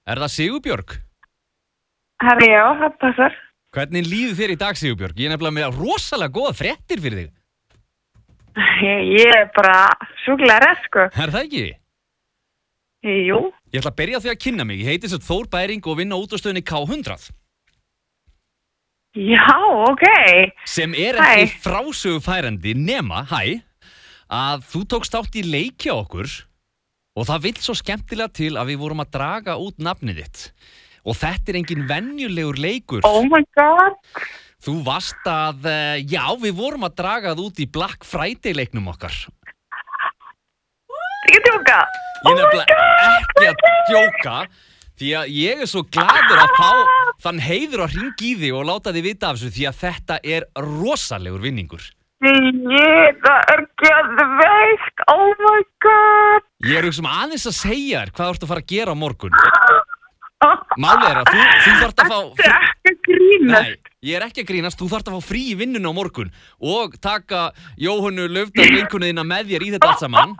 Er það Sigurbjörg? Herri, já, það passar. Hvernig líður þér í dag, Sigurbjörg? Ég er nefnilega með rosalega góða fréttir fyrir þig. Ég er bara sjúklega rætt, sko. Er það ekki? Jú. Ég ætla að byrja á því að kynna mig. Ég heiti Þór Bæring og vinn á útvarpsstöðinni K100. Já, ok. Sem er ekki frásögufærandi nema, að þú tókst þátt í leik hjá okkur og það vill svo skemmtilega til að við vorum að draga út nafnið þitt. Og þetta er engin venjulegur leikur. Oh my god. Þú varst að, við vorum að draga það út í Black Friday leiknum okkar. Ekki djóka. Ég er nefnilega ekki að djóka, því að ég er svo gladur að fá þann heiður að hringi í þig og láta þig vita af þessu, því að þetta er rosalegur vinningur. Það er geðveikt, oh my god. Ég er aðeins að segja þér hvað þú ert að fara að gera á morgun. Málið er að þú þarft að fá... Þetta er ekki að grínast. Nei, ég er ekki að grínast, þú þarft að fá frí í vinnunni á morgun og taka Jóhönnu Laufdal vinkonuna þína með þér í þetta allt saman.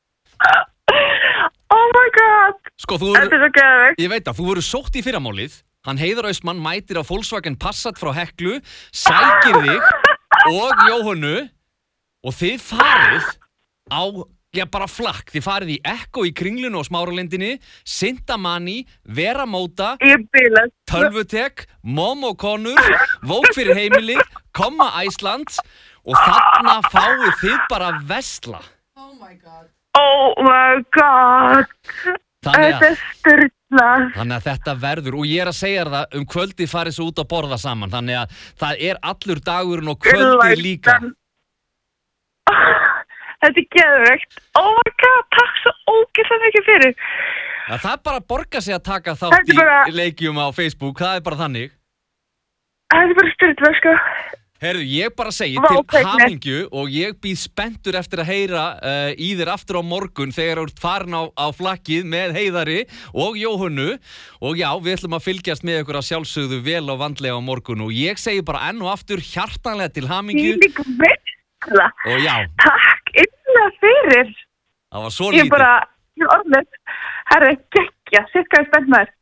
Oh my god. Sko, þetta er svo geðveikt. Ég veit að þú verður sótt í fyrramálið. Hann Heiðar Austmann mætir á Volkswagen Passat frá Heklu, sækir þig og Jóhönnu og þið farið á... bara flakk, þið farið í Ekko í Kringlunni og Smáralindinni, Sintamani, Veramóta, Tölvutek, Momokonur, Vók fyrir heimilið, Komma Æsland og þarna fáið þið bara vesla. Oh my god. Oh my god. Þetta er styrlað. Þannig að þetta verður, og ég er að segja það, kvöldið farið svo út að borða saman, þannig að það er allur dagurinn og kvöldið líka. Þetta er geðveikt. Oh my god, takk svo ógeðslega mikið fyrir. Það er bara að borga sig að taka þátt í leikjum á Facebook, það er bara þannig. Það er bara styrlað, sko. Herðu, ég bara segi til hamingju og ég býð spenntur eftir að heyra í þér aftur á morgun þegar þú ert farin á flakkið með Heiðari og Jóhönnu og já, við ætlum að fylgjast með ykkur að sjálfsögðu vel og vandlega á morgun og ég segi bara enn og aftur hjartanlega til hamingju. Og já. Takk illa fyrir. Það var svo lítið. Ég er orðið. Herri, geggja, sér hvað ég spennt maður.